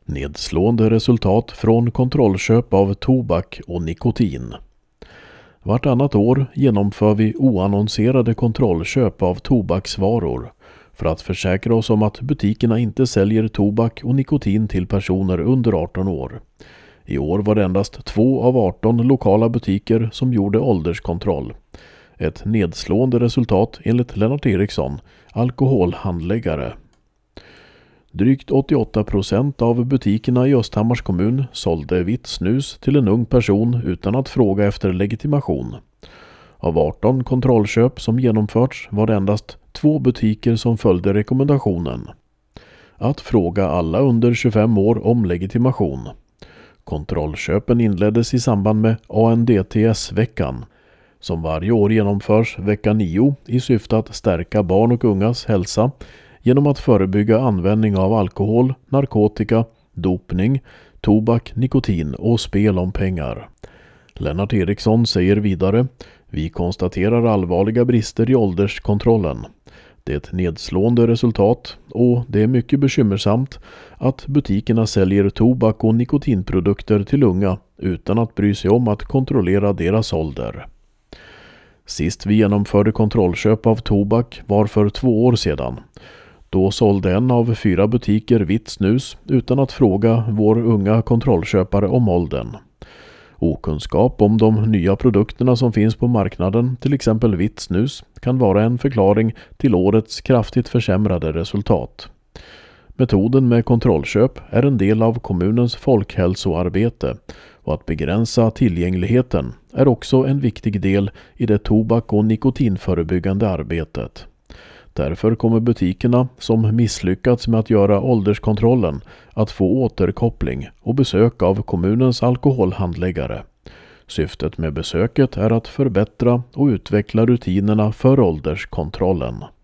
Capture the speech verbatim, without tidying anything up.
Nedslående resultat från kontrollköp av tobak och nikotin. Vartannat år genomför vi oannonserade kontrollköp av tobaksvaror för att försäkra oss om att butikerna inte säljer tobak och nikotin till personer under arton år. I år var det endast två av arton lokala butiker som gjorde ålderskontroll. Ett nedslående resultat enligt Lennart Eriksson, alkoholhandläggare. Drygt åttioåtta procent av butikerna i Östhammars kommun sålde vitt snus till en ung person utan att fråga efter legitimation. Av arton kontrollköp som genomförts var det endast två butiker som följde rekommendationen att fråga alla under tjugofem år om legitimation. Kontrollköpen inleddes i samband med A N D T S-veckan, som varje år genomförs vecka nio i syfte att stärka barn och ungas hälsa genom att förebygga användning av alkohol, narkotika, dopning, tobak, nikotin och spel om pengar. Lennart Eriksson säger vidare: vi konstaterar allvarliga brister i ålderskontrollen. Det är ett nedslående resultat och det är mycket bekymmersamt att butikerna säljer tobak och nikotinprodukter till unga utan att bry sig om att kontrollera deras ålder. Sist vi genomförde kontrollköp av tobak var för två år sedan. Då sålde en av fyra butiker vitt snus utan att fråga vår unga kontrollköpare om åldern. Okunskap om de nya produkterna som finns på marknaden, till exempel vitt snus, kan vara en förklaring till årets kraftigt försämrade resultat. Metoden med kontrollköp är en del av kommunens folkhälsoarbete och att begränsa tillgängligheten är också en viktig del i det tobak- och nikotinförebyggande arbetet. Därför kommer butikerna som misslyckats med att göra ålderskontrollen att få återkoppling och besök av kommunens alkoholhandläggare. Syftet med besöket är att förbättra och utveckla rutinerna för ålderskontrollen.